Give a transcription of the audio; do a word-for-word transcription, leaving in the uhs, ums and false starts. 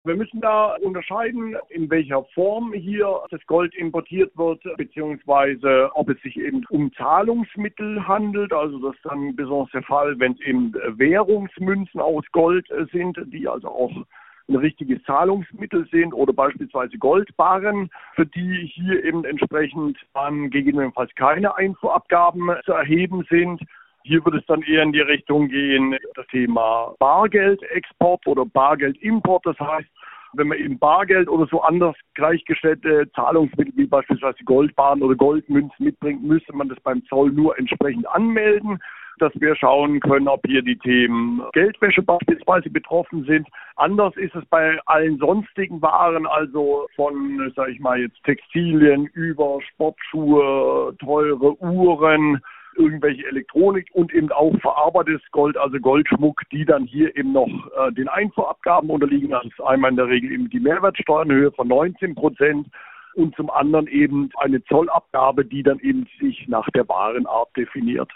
Wir müssen da unterscheiden, in welcher Form hier das Gold importiert wird, beziehungsweise ob es sich eben um Zahlungsmittel handelt. Also das ist dann besonders der Fall, wenn es eben Währungsmünzen aus Gold sind, die also auch ein richtiges Zahlungsmittel sind, oder beispielsweise Goldbarren, für die hier eben entsprechend dann gegebenenfalls keine Einfuhrabgaben zu erheben sind. Hier wird es dann eher in die Richtung gehen, das Thema Bargeldexport oder Bargeldimport. Das heißt, wenn man eben Bargeld oder so anders gleichgestellte Zahlungsmittel wie beispielsweise Goldbarren oder Goldmünzen mitbringt, müsste man das beim Zoll nur entsprechend anmelden, dass wir schauen können, ob hier die Themen Geldwäsche beispielsweise betroffen sind. Anders ist es bei allen sonstigen Waren, also von, sage ich mal jetzt, Textilien über Sportschuhe, teure Uhren, irgendwelche Elektronik und eben auch verarbeitetes Gold, also Goldschmuck, die dann hier eben noch äh, den Einfuhrabgaben unterliegen. Das ist einmal in der Regel eben die Mehrwertsteuer in Höhe von neunzehn Prozent und zum anderen eben eine Zollabgabe, die dann eben sich nach der Warenart definiert.